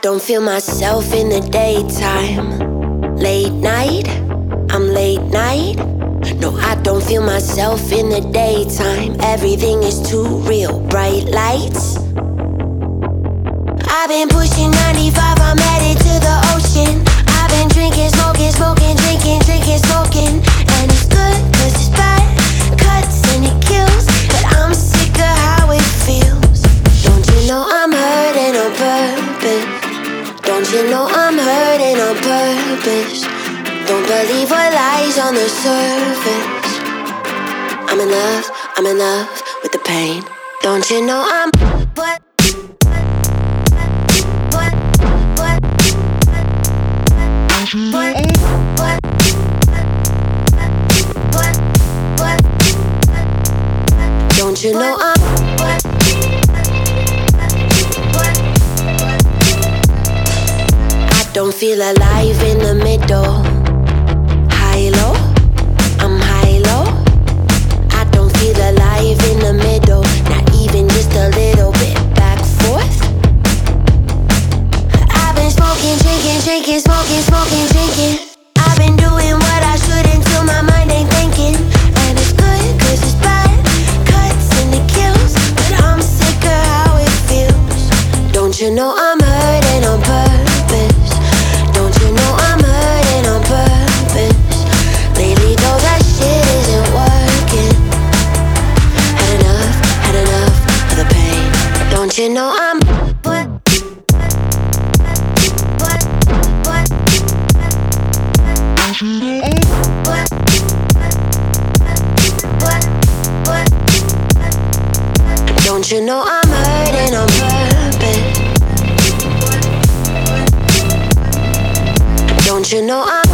don't feel myself in the daytime. Late night, I'm late night. No, I don't feel myself in the daytime. Everything is too real, bright lights. I've been pushing 95, I'm headed to the ocean. I've been drinking, smoking, smoking, drinking, drinking, smoking. And it's good, cause it's bad, cuts and it kills. But I'm sick of how it feels. Don't you know I'm hurting on purpose? Don't you know I'm hurting on purpose? Don't believe what lies on the surface. I'm in love with the pain. Don't you know I'm what? Don't you know I'm I don't feel alive in the middle. High low, I'm high low. I don't feel alive in the middle. Not even just a little bit back forth. I've been smoking, drinking, drinking, smoking, smoking, drinking. I've been doing what I should until my mind ain't thinking. And it's good, cause it's bad, cuts and it kills. But I'm sick of how it feels. Don't you know I'm hurting on purpose? Don't you know I'm hurting on purpose? Lately though that shit isn't working. Had enough of the pain. Don't you know I'm Don't you know I'm hurting on purpose? Don't you know I'm